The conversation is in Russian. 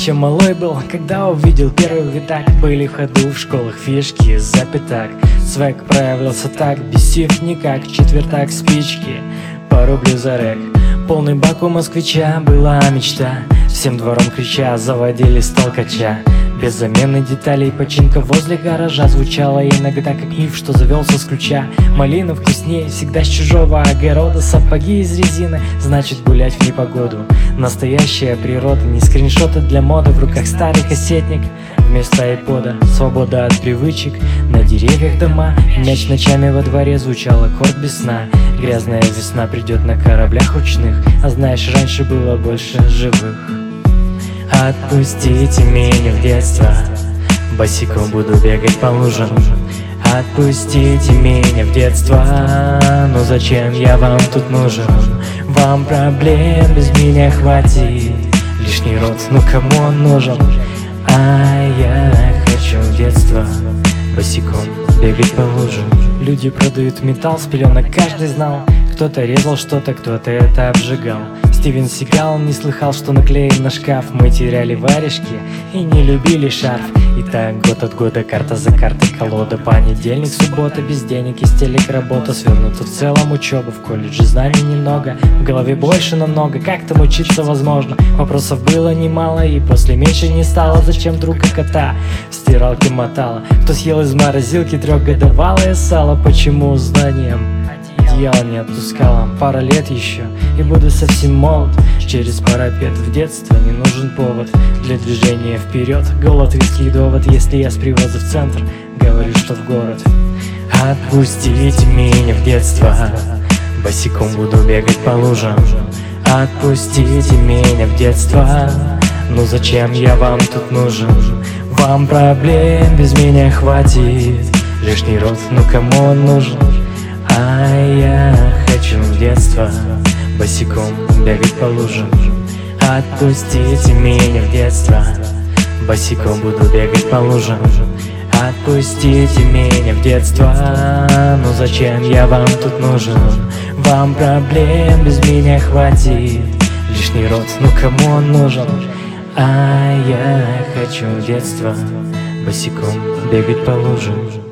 еще малой был, когда увидел первый витак. Были в ходу в школах фишки за пятак. Свек проявлялся так, бесив никак. Четвертак спички, по рублю за рэк. Полный бак у москвича была мечта. Всем двором крича заводили с толкача. Без замены деталей починка возле гаража звучала иногда как миф, что завелся с ключа. Малина вкуснее, всегда с чужого огорода. Сапоги из резины, значит гулять в непогоду. Настоящая природа, не скриншоты для моды. В руках старый кассетник вместо айпода. Свобода от привычек, на деревьях дома. Мяч ночами во дворе звучал аккорд без сна. Грязная весна придет на кораблях ручных. А знаешь, раньше было больше живых. Отпустите меня в детство, босиком буду бегать по лужам. Отпустите меня в детство, ну зачем я вам тут нужен? Вам проблем без меня хватит, лишний рот, ну кому он нужен? А я хочу в детство, босиком бегать по лужам. Люди продают металл с пеленок, каждый знал. Кто-то резал что-то, кто-то это обжигал. Стивен Сигал не слыхал, что наклеен на шкаф. Мы теряли варежки и не любили шарф. И так год от года, карта за картой, колода. Понедельник, суббота, без денег, из телек работа. Свернута в целом учеба, в колледже знаний немного. В голове больше намного, как там учиться возможно. Вопросов было немало, и после меньше не стало. Зачем друга кота в стиралке мотала? Кто съел из морозилки трехгодовалое сало? Почему знанием одеяло не отпускала? Пара лет еще, и буду совсем молод. Через парапет в детство не нужен повод для движения вперед. Голод, риски, довод. Если я с привоза в центр, говорю, что в город. Отпустите меня в детство, босиком буду бегать по лужам. Отпустите меня в детство, ну зачем я вам тут нужен? Вам проблем без меня хватит, лишний рот, ну кому он нужен? А я хочу в детство, босиком бегать по лужам. Отпустите меня в детство, босиком буду бегать по лужам. Отпустите меня в детство, ну зачем я вам тут нужен? Вам проблем без меня хватит, лишний рот, ну кому он нужен? А я хочу в детство, босиком бегать по лужам.